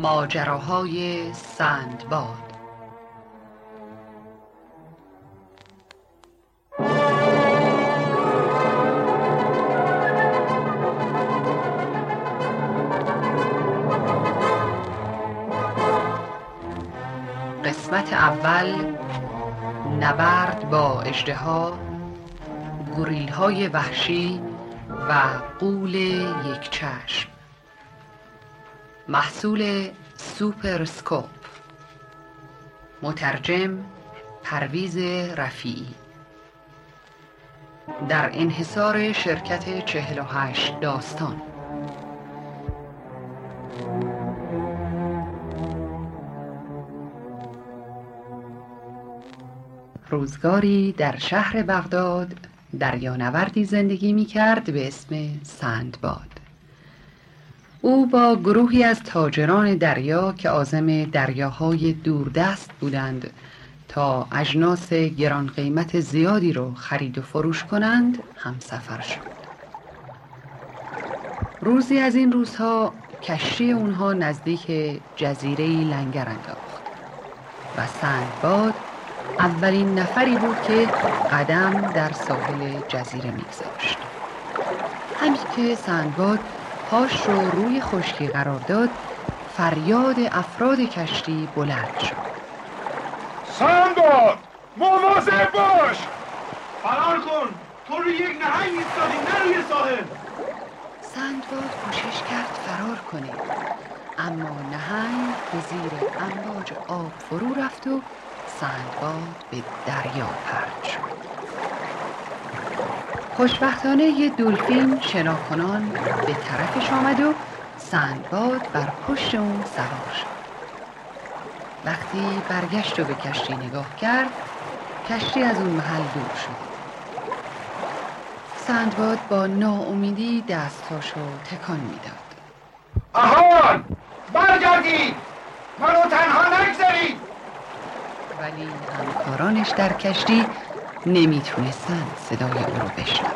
ماجراهای سندباد. قسمت اول، نبرد با اژدها، گوریل‌های وحشی و غول یک چشم. محصول سوپرسکوپ. مترجم پرویز رفیعی. در انحصار شرکت 48 داستان. روزگاری در شهر بغداد دریانوردی زندگی می کرد به اسم سندباد. او با گروهی از تاجران دریا که عازم دریاهای دوردست بودند تا اجناس گران قیمت زیادی رو خرید و فروش کنند همسفر شد. روزی از این روزها کشتی اونها نزدیک جزیره‌ای لنگر انداخت و سندباد اولین نفری بود که قدم در ساحل جزیره می‌گذاشت. همین که سندباد پاش رو روی خشکی قرار داد، فریاد افراد کشتی بلند شد. سندباد، مواظب باش! فرار کن! تو روی یک نهنگ ایستادی، نه روی ساحل! سندباد کوشش کرد فرار کنه، اما نهنگ به زیر امواج آب فرو رفت و سندباد به دریا پرت شد. خوشبختانه یه دلفین شناکنان به طرفش آمد و سندباد بر پشت اون سوار شد. وقتی برگشت و به کشتی نگاه کرد، کشتی از اون محل دور شد. سندباد با ناامیدی دستاشو تکان میداد. آهان! برگردید! منو تنها نگذارید! ولی همکارانش در کشتی نمیتونستن صدای او رو بشنون.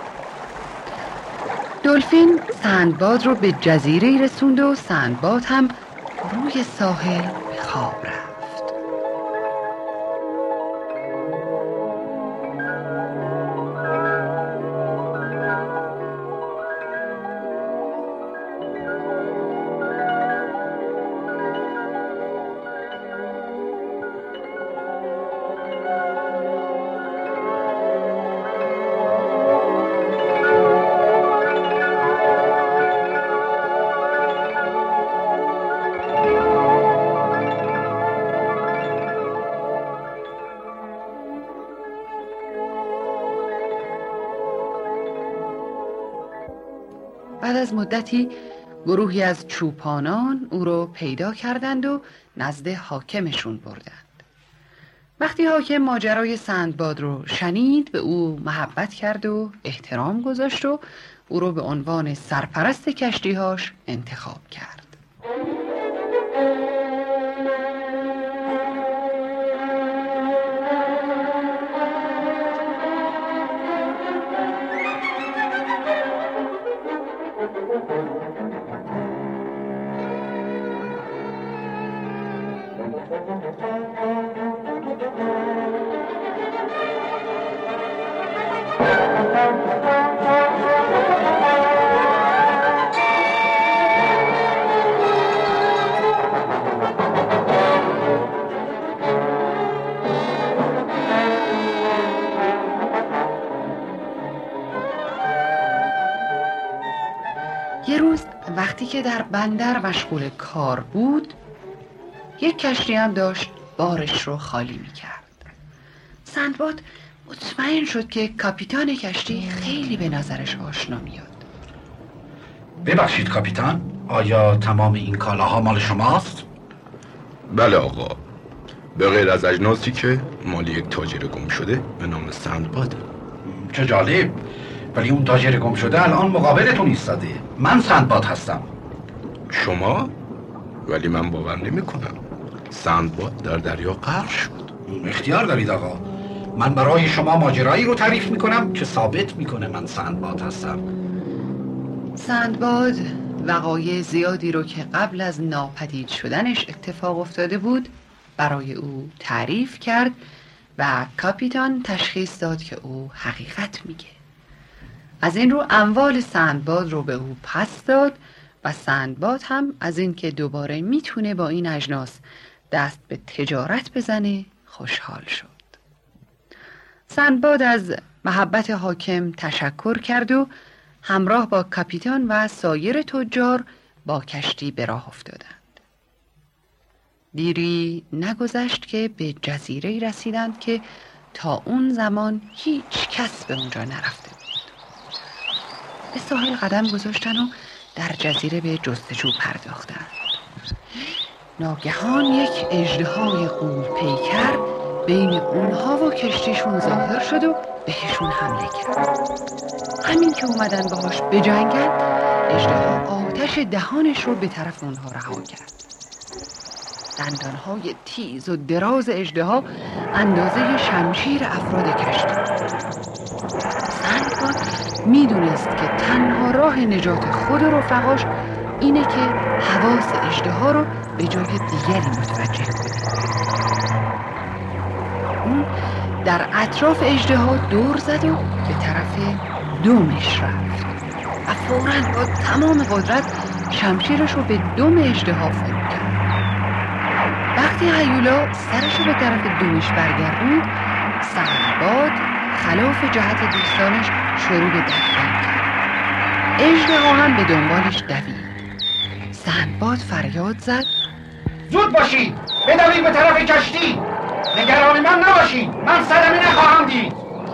دلفین سندباد رو به جزیره رسوند و سندباد هم روی ساحل به خواب رفت. بعد از مدتی گروهی از چوپانان او رو پیدا کردند و نزد حاکمشون بردند. وقتی حاکم ماجرای سندباد رو شنید، به او محبت کرد و احترام گذاشت و او رو به عنوان سرپرست کشتیهاش انتخاب کرد. یه روز وقتی که در بندر مشغول کار بود، یک کشتی هم داشت بارش رو خالی می‌کرد. سندباد مطمئن شد که کاپیتان کشتی خیلی به نظرش آشنا میاد. ببخشید کاپیتان، آیا تمام این کالاها مال شماست؟ بله آقا، به غیر از اجناسی که مال یک تاجر گم شده به نام سندباده. چه جالب. ولی اون تاجر گم شده الان مقابلتون ایستاده. من سندباد هستم. شما؟ ولی من باور نمی کنم. سندباد در دریا غرق شد. اختیار دارید آقا. من برای شما ماجرایی رو تعریف میکنم که ثابت میکنه من سندباد هستم. سندباد وقایع زیادی رو که قبل از ناپدید شدنش اتفاق افتاده بود برای او تعریف کرد و کاپیتان تشخیص داد که او حقیقت میگه. از این رو اموال سندباد رو به او پس داد و سندباد هم از این که دوباره میتونه با این اجناس دست به تجارت بزنه خوشحال شد. سندباد از محبت حاکم تشکر کرد و همراه با کاپیتان و سایر تجار با کشتی به راه افتادند. دیری نگذشت که به جزیره‌ای رسیدند که تا اون زمان هیچ کس به اونجا نرفته بود. به ساحل قدم گذاشتن و در جزیره به جستجو پرداختند. ناگهان یک اژدهای غول پیکر بین اونها و کشتیشون ظاهر شد و بهشون حمله کرد. همین که اومدن باهاش بجنگن، اژدها آتش دهانش رو به طرف اونها رها کرد. دندانهای تیز و دراز اژدها اندازه شمشیر افراد کشتی. سندباد میدونست که تنها راه نجات خود و رفقاش اینه که حواس اژدها رو به جای دیگری متوجه کنه. اون در اطراف اژدها دور زد و به طرف دمش رفت و فوراً با تمام قدرت شمشیرش رو به دم اژدها فرو کرد. وقتی هیولا سرش رو به طرف دمش برگردوند، سندباد خلاف جهت دوستانش شروع به دویدن کرد. اژدها هم به دنبالش دوید. سندباد فریاد زد: زود باشید، بدوید به طرف کشتی. نگران من نباشید، من صدمه نخواهم دید.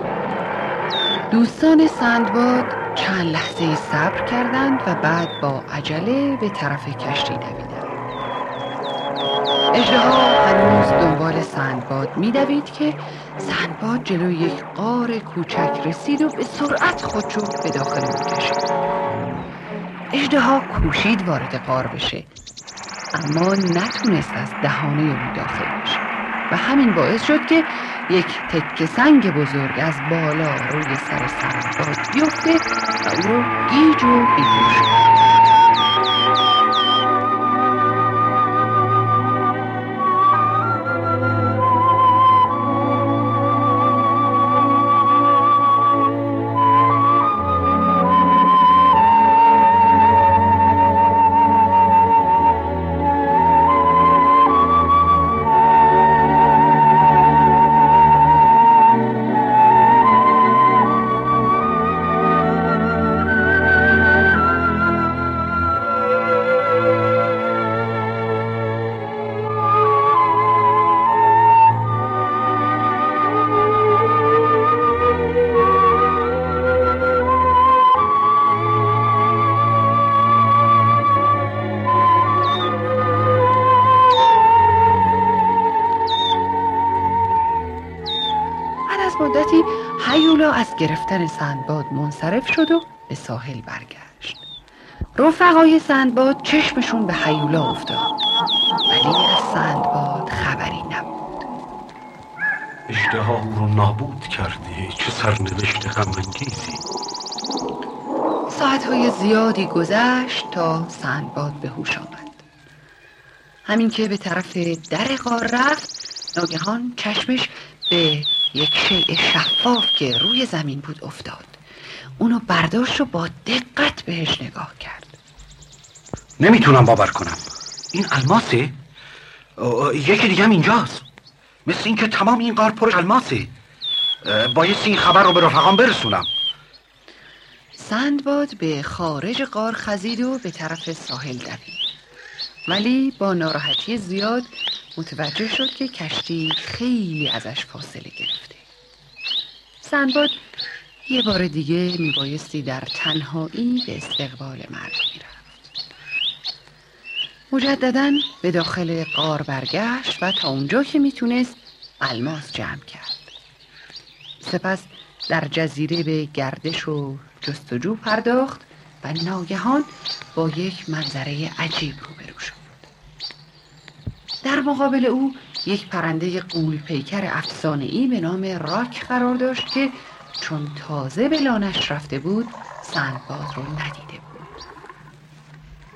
دوستان سندباد چند لحظه صبر کردند و بعد با عجله به طرف کشتی دویدند. اژدها هنوز دنبال سندباد می‌دوید که سندباد جلوی یک غار کوچک رسید و به سرعت خودشو به داخل اون کشید. اژدها کوشید وارد غار بشه، اما نتونست از دهانه اون داخل بشه و همین باعث شد که یک تکه سنگ بزرگ از بالا روی سر سندباد بیفته و او رو گیج و بیهوش کنه. مدتی هیولا از گرفتن سندباد منصرف شد و به ساحل برگشت. رفقای سندباد چشمشون به هیولا افتاد، ولی از سندباد خبری نبود. اژدها او رو نابود کرده، چه سرنوشت غم‌انگیزی. ساعتهای زیادی گذشت تا سندباد به هوش آمد. همین که به طرف در غار رفت، ناگهان چشمش به یک شیء شفاف که روی زمین بود افتاد. اونو برداشت و با دقت بهش نگاه کرد. نمیتونم باور کنم. این الماسه؟ یکی دیگه هم اینجاست. مثل این که تمام این غار پر الماسه. بایستی این خبر رو به رفقام برسونم. سندباد به خارج غار خزید و به طرف ساحل دوید، ولی با ناراحتی زیاد متوجه شد که کشتی خیلی ازش فاصله گرفته. سندباد یه بار دیگه میبایستی در تنهایی به استقبال مرگ میرفت. مجدداً به داخل غار برگشت و تا اونجا که میتونست الماس جمع کرد. سپس در جزیره به گردش و جستجو پرداخت و ناگهان با یک منظره عجیب روبرو شد. در مقابل او یک پرنده غول پیکر افسانه‌ای به نام راک قرار داشت که چون تازه به لانش رفته بود سندباد رو ندیده بود.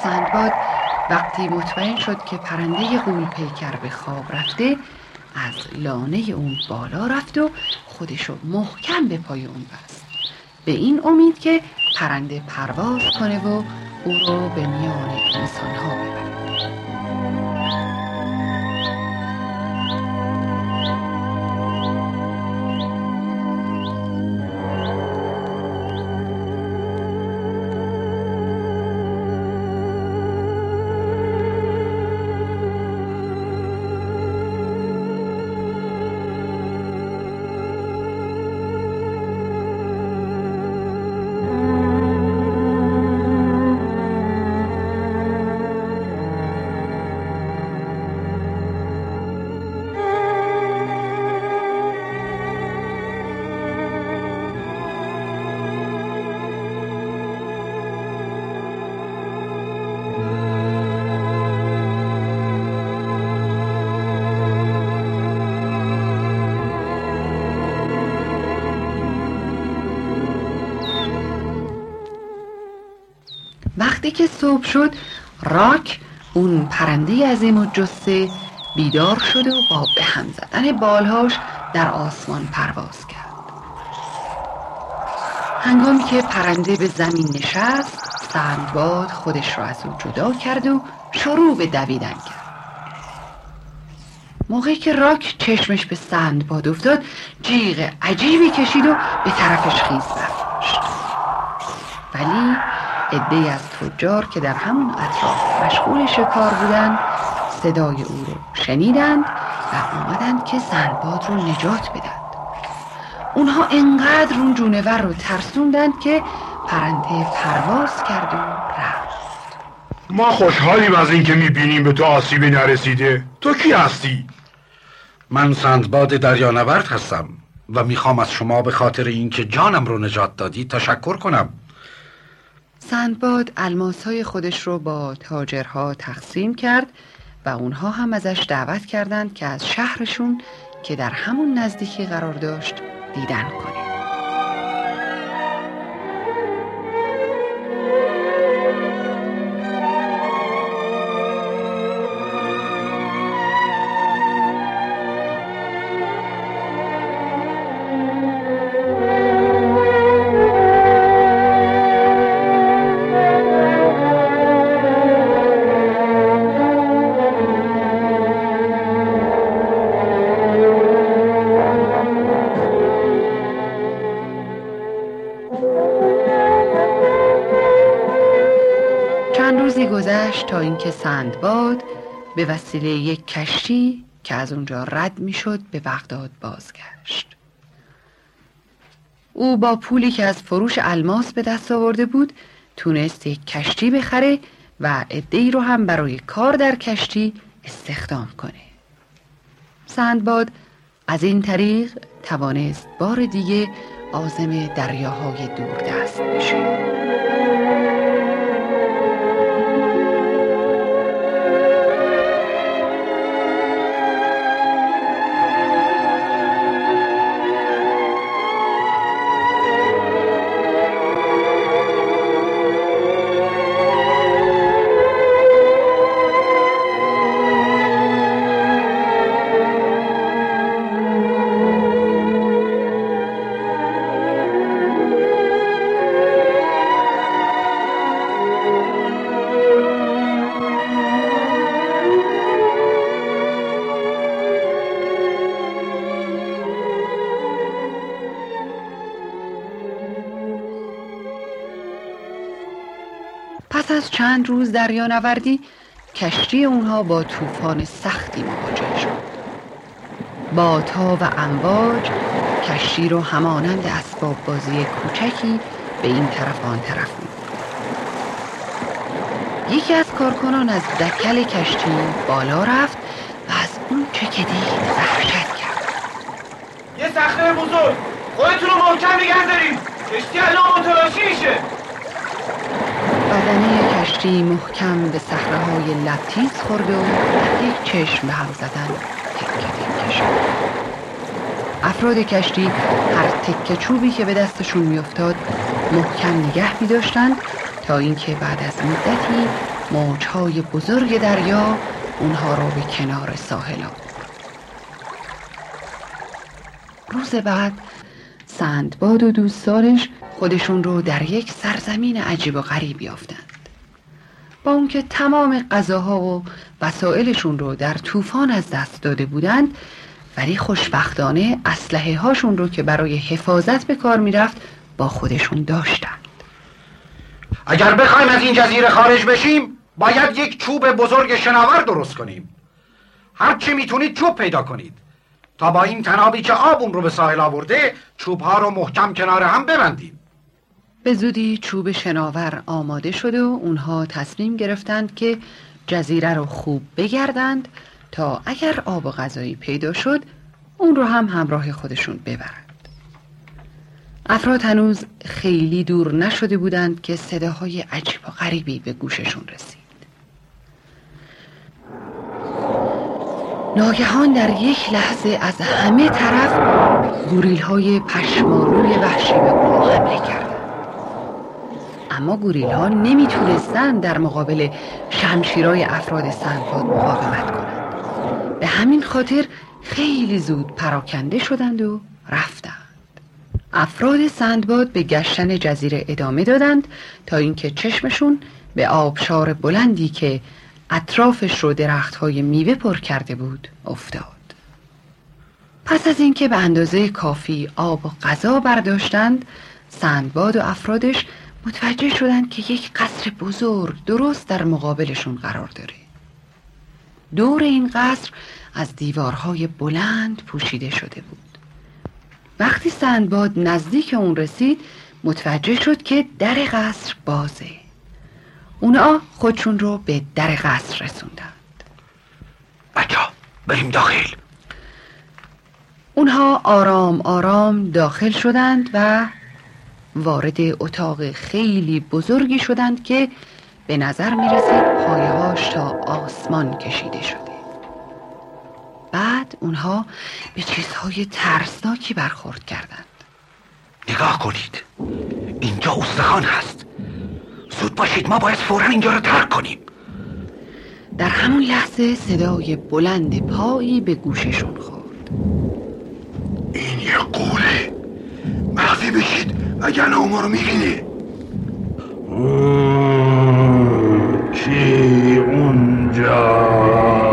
سندباد وقتی مطمئن شد که پرنده غول پیکر به خواب رفته، از لانه اون بالا رفت و خودشو محکم به پای اون بست، به این امید که پرنده پرواز کنه و او رو به میان انسان‌ها ببره. وقتی که صبح شد، راک اون پرنده عظیم الجثه بیدار شد و با به هم زدن بالهاش در آسمان پرواز کرد. هنگامی که پرنده به زمین نشست، سندباد خودش را از او جدا کرد و شروع به دویدن کرد. موقعی که راک چشمش به سندباد افتاد، جیغ عجیبی کشید و به طرفش خیز برداشت. ولی عده‌ای از تجار که در همون اطراف مشغول شکار بودند صدای او رو شنیدند و آمدند که سندباد رو نجات بدند. اونها انقدر اون جونور رو ترسوندند که پرنده پرواز کرد و رفت. ما خوشحالیم از این که میبینیم به تو آسیبی نرسیده. تو کی هستی؟ من سندباد دریانورد هستم و میخوام از شما به خاطر اینکه جانم رو نجات دادی تشکر کنم. سندباد الماسهای خودش رو با تاجرها تقسیم کرد و اونها هم ازش دعوت کردند که از شهرشون که در همون نزدیکی قرار داشت دیدن کنه. گذشت تا اینکه سندباد به وسیله یک کشتی که از اونجا رد میشد به بغداد بازگشت. او با پولی که از فروش الماس به دست آورده بود تونست یک کشتی بخره و عده‌ای رو هم برای کار در کشتی استخدام کنه. سندباد از این طریق توانست بار دیگه عازم دریاهای دوردست بشه. پس از چند روز دریانوردی کشتی اونها با طوفان سختی مواجه شد. بادها و امواج کشتی رو همانند اسباب بازی کوچکی به این طرف آن طرف می‌برد. یکی از کارکنان از دکل کشتی بالا رفت و از اون چه که دید وحشت کرد. یه صخره بزرگ، خودتون رو محکم نگه دارید، کشتی الان متلاشی میشه. بدنه کشتی محکم به صخره‌های لبتیز خورد و یک چشم به هم زدن تکه تکه شد. افراد کشتی هر تکه چوبی که به دستشون میافتاد محکم نگه می‌داشتند تا اینکه بعد از مدتی موج‌های بزرگ دریا اونها رو به کنار ساحل آورد. روز بعد سندباد و دوستانش خودشون رو در یک سرزمین عجیب و غریب یافتند. با اون که تمام غذاها و وسایلشون رو در طوفان از دست داده بودند، ولی خوشبختانه اسلحه هاشون رو که برای حفاظت به کار میرفت با خودشون داشتند. اگر بخوایم از این جزیره خارج بشیم باید یک چوب بزرگ شناور درست کنیم. هر چی میتونید چوب پیدا کنید تا با این تنابی که آب اون رو به ساحل آورده چوبها رو محکم کنار هم ببندیم. به زودی چوب شناور آماده شد و اونها تصمیم گرفتند که جزیره رو خوب بگردند تا اگر آب و غذایی پیدا شد اون رو هم همراه خودشون ببرند. افراد هنوز خیلی دور نشده بودند که صداهای عجیب و غریبی به گوششون رسید. ناگهان در یک لحظه از همه طرف گوریل‌های پشمالوی وحشی به اونها حمله کردند. اما گوریل‌ها نمیتونستند در مقابل شمشیرهای افراد سندباد مقاومت کنند. به همین خاطر خیلی زود پراکنده شدند و رفتند. افراد سندباد به گشتن جزیره ادامه دادند تا اینکه چشمشون به آبشار بلندی که اطرافش رو درخت‌های میوه پر کرده بود افتاد. پس از اینکه به اندازه کافی آب و غذا برداشتند، سندباد و افرادش متوجه شدند که یک قصر بزرگ درست در مقابلشون قرار داره. دور این قصر از دیوارهای بلند پوشیده شده بود. وقتی سندباد نزدیک اون رسید متوجه شد که در قصر بازه. اونا خودشون رو به در قصر رسوندند. بچه‌ها بریم داخل. اونها آرام آرام داخل شدند و وارد اتاق خیلی بزرگی شدند که به نظر می رسید پایه‌هاش تا آسمان کشیده شده. بعد اونها به چیزهای ترسناکی برخورد کردند. نگاه کنید، اینجا استخوان هست. زود باشید، ما باید فوراً اینجا رو ترک کنیم. در همون لحظه صدای بلند پایی به گوششون خورد. این یه قوله. مخفی بشید وگرنه ما رو میگینه. کی اونجاست؟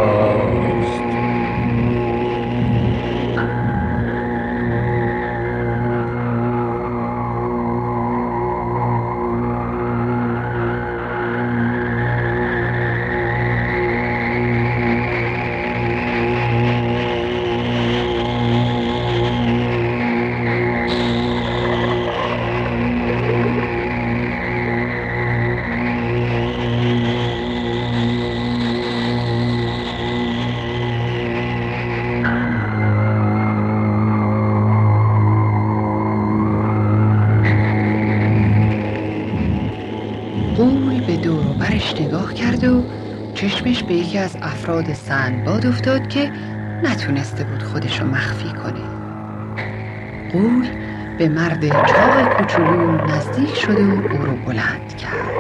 غول به دور و برش نگاه کرد و چشمش به یکی از افراد سندباد افتاد که نتونسته بود خودشو مخفی کنه. غول به مرد چاق کوچولو نزدیک شد و او رو بلند کرد.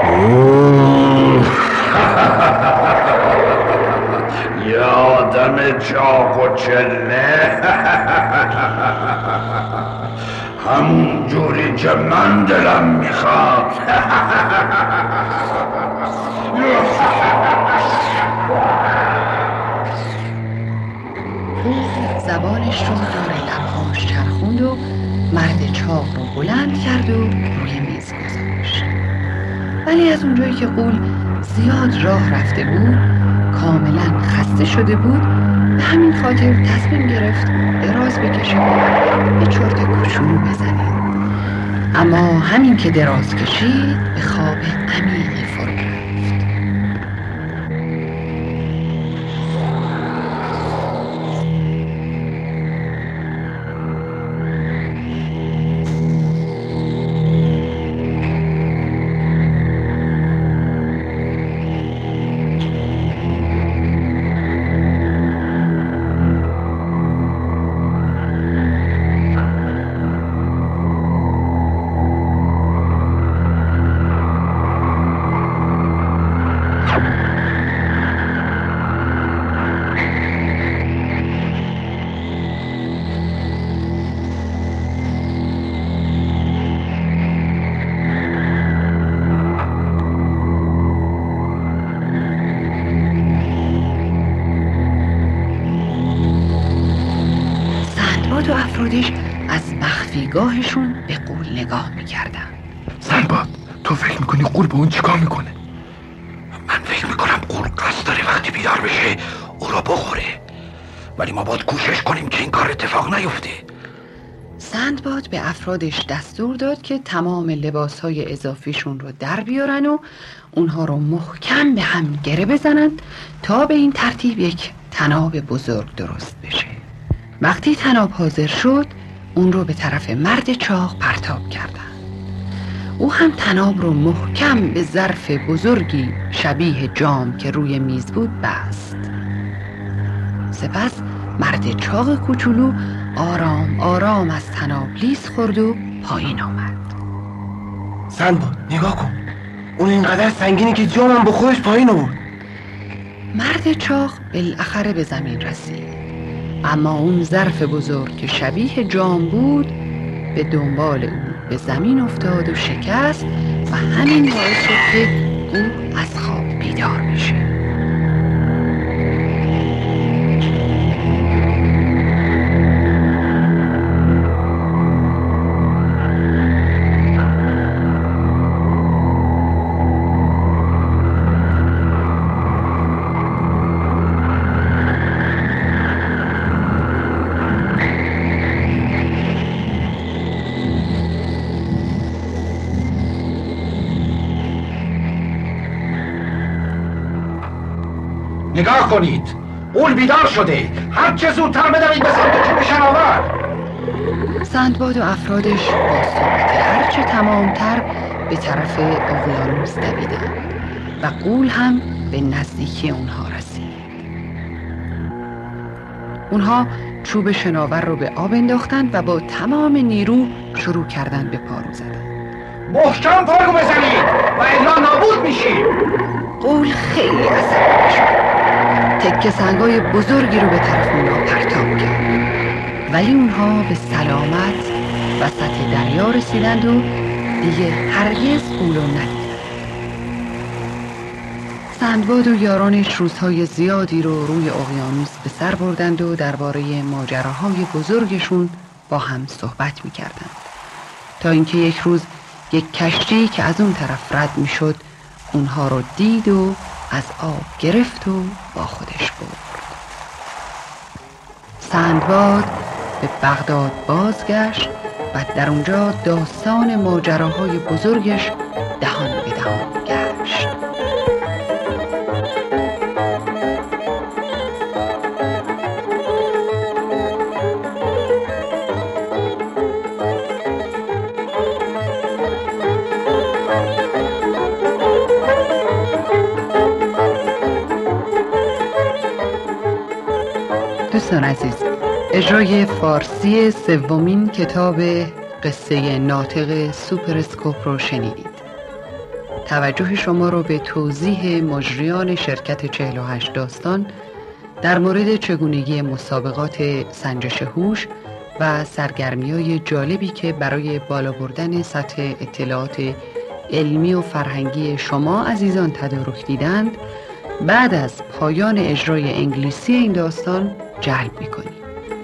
یه آدم چاق و چله. همون جوری که من دلم میخواد. زبانش رو دور لبهاش چرخوند و مرد چاق رو بلند کرد و روی میز گذاشت. ولی از اونجایی که غول زیاد راه رفته بود، کاملا خسته شده بود، به همین خاطر تصمیم گرفت دراز بکشه و یه چرت کوچولو بزنه. اما همین که دراز کشید به خواب عمیقی فرو رفت. سندباد و افرادش از مخفیگاهشون به غول نگاه میکردن. سندباد، تو فکر میکنی غول با اون چیکار میکنه؟ من فکر میکنم غول قصد داره وقتی بیدار بشه او را بخوره، ولی ما باید کوشش کنیم که این کار اتفاق نیفته. سندباد به افرادش دستور داد که تمام لباسهای اضافیشون رو در بیارن و اونها رو محکم به هم گره بزنند تا به این ترتیب یک طناب بزرگ درست بشه. وقتی طناب حاضر شد اون رو به طرف مرد چاق پرتاب کردن. او هم طناب رو محکم به ظرف بزرگی شبیه جام که روی میز بود بست. سپس مرد چاق کوچولو آرام آرام از طناب لیز خورد و پایین آمد. سندباد نگاه کن، اون اینقدر سنگینی که جامم با خودش پایین آورد. مرد چاق بالاخره به زمین رسید، اما اون ظرف بزرگ که شبیه جام بود به دنبال او به زمین افتاد و شکست و همین باعث شد که او از خواب بیدار بشه. نگاه کنید، غول بیدار شده. هر چه زودتر بدوید به سمت چوب شناور. سندباد و افرادش با سرعت هرچه تمامتر به طرف اقیانوس دویدند و غول هم به نزدیکی اونها رسید. اونها چوب شناور رو به آب انداختند و با تمام نیرو شروع کردند به پارو زدن. محکم پارو بزنید و الا نابود میشید. غول خیلی عصبانی شد، تکه سنگای بزرگی رو به طرف اونها پرتاب کرد، ولی اونها به سلامت وسط دریا رسیدند و دیگه هرگز غول رو ندیدند. سندباد و یارانش روزهای زیادی رو روی اقیانوس به سر بردند و درباره ماجراهای بزرگشون با هم صحبت می‌کردند تا اینکه یک روز یک کشتی که از اون طرف رد می‌شد اونها رو دید و از آب گرفت و با خودش برد. سندباد به بغداد بازگشت و در اونجا داستان ماجراهای بزرگش دهان به دهان گشت. دوستان عزیز، اجرای فارسی سومین کتاب قصه ناطق سوپراسکوپ رو شنیدید. توجه شما رو به توضیح مجریان شرکت 48 داستان در مورد چگونگی مسابقات سنجش هوش و سرگرمی‌های جالبی که برای بالا بردن سطح اطلاعات علمی و فرهنگی شما عزیزان تدارک دیدند بعد از پایان اجرای انگلیسی این داستان جلب می‌کنیم.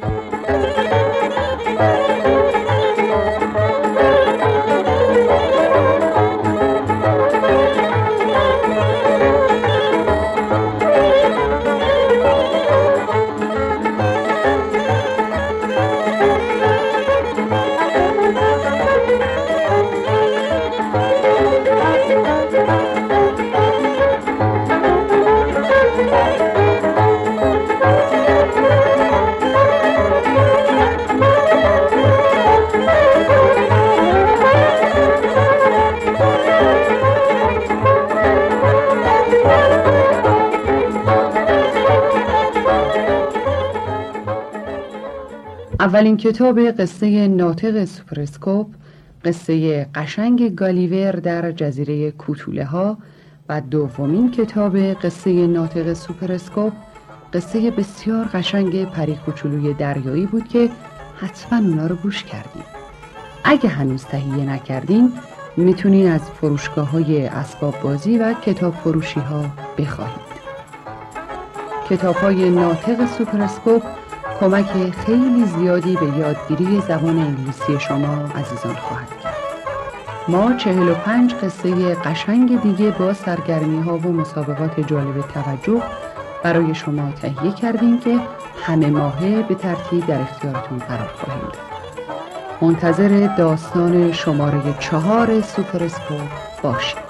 اولین کتاب قصه ناطق سوپراسکوپ، قصه قشنگ گالیور در جزیره کوتوله ها، و دومین کتاب قصه ناطق سوپراسکوپ، قصه بسیار قشنگ پری کوچولوی دریایی بود که حتما اونا رو گوش کردید. اگه هنوز تهیه نکردین میتونین از فروشگاه‌های اسباب بازی و کتاب فروشی ها بخواهید. کتاب‌های ناطق سوپراسکوپ کمک خیلی زیادی به یادگیری زبان انگلیسی شما عزیزان خواهد کرد. ما 45 قصه قشنگ دیگه با سرگرمی ها و مسابقات جالب توجه برای شما تهیه کردیم که همه ماهه به ترتیب در اختیارتون قرار خواهیم داد. منتظر داستان شماره 4 سوپر اسپورت باشید.